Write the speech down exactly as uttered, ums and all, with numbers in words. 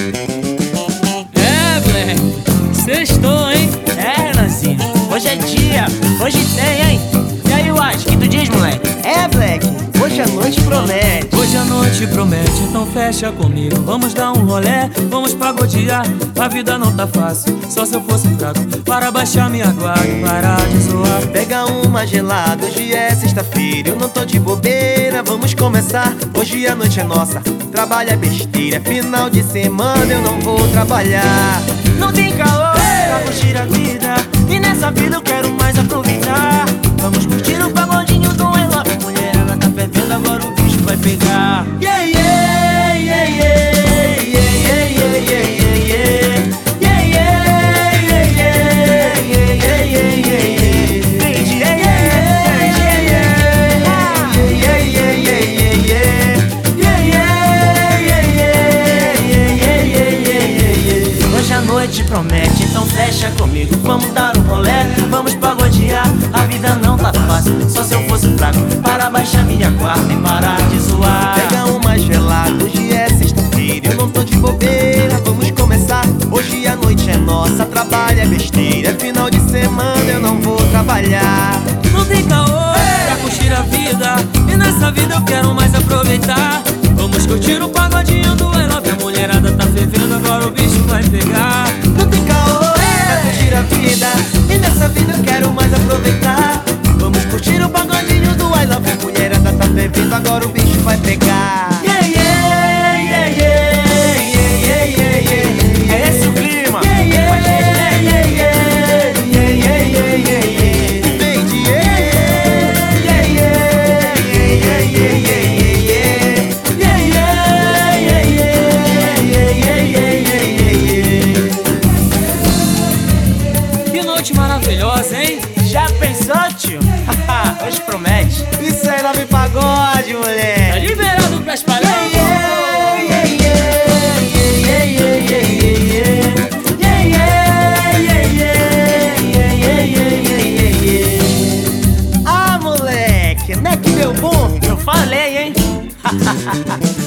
É, moleque, sextou, hein? É, Renanzinho, hoje é dia, hoje tem, hein? E aí, Watt, que tu diz, moleque? É, Black, hoje a noite promete. Hoje a noite promete, então fecha comigo. Vamos dar um rolé, vamos pagodear. A vida não tá fácil, só se eu fosse fraco para baixar minha guarda e parar de zoar. Pega uma gelada, hoje é sexta-feira, eu não tô de bobeira, vamos começar. Hoje a noite é nossa, trabalho é besteira, final de semana eu não vou trabalhar. Não tem calor pra curtir a vida, e nessa vida eu quero mais aproveitar. Vamos curtir o pagodinho do I Love You. Mulher, ela tá fervendo, agora o bicho vai pegar. Yeah, yeah, yeah, yeah, yeah, yeah, yeah, yeah, yeah, yeah. Yeah, yeah, yeah, yeah, yeah, yeah, yeah, yeah, yeah. Baby, yeah, yeah, yeah, yeah, yeah, yeah, yeah, yeah, yeah, yeah. Yeah, yeah, yeah, yeah, yeah, yeah, yeah, yeah. Hoje a noite promete, então fecha comigo. Vamos dar um rolé, vamos pagodear. A vida não tá fácil, só se eu fosse fraco para baixar minha guarda e parar de zoar. Pega uma gelada, hoje é sexta-feira, eu não tô de bobeira, vamos começar. Hoje a noite é nossa, trabalho é besteira, final de semana eu não vou trabalhar. Não tem caô pra curtir a vida, e nessa vida eu quero mais aproveitar. Vamos curtir o pagodinho do I Love You. A mulherada tá fervendo, agora o bicho vai pegar. Não tem caô pra curtir a vida, e nessa vida eu quero mais aproveitar. Vamos curtir o pagodinho do I Love You. A mulherada tá fervendo, agora o bicho vai pegar. Yeah, yeah, yeah, yeah, yeah, yeah, yeah, yeah. É esse o clima. Yeah, yeah, yeah, yeah, yeah, yeah, yeah, yeah, yeah, yeah. Baby, yeah, yeah, yeah, yeah, yeah, yeah, yeah, yeah. Yeah, yeah, yeah, yeah, yeah, yeah, yeah, yeah. Que noite maravilhosa, hein? Já pensou, tio? Hoje promete. Isso aí, Love Pagode, Tá mulher. liberado pra espalhar. Yeah, yeah, yeah, yeah, yeah, yeah, yeah, yeah, yeah, yeah, yeah, yeah, yeah, yeah. Ah, moleque, não é que deu bom? Eu falei, hein?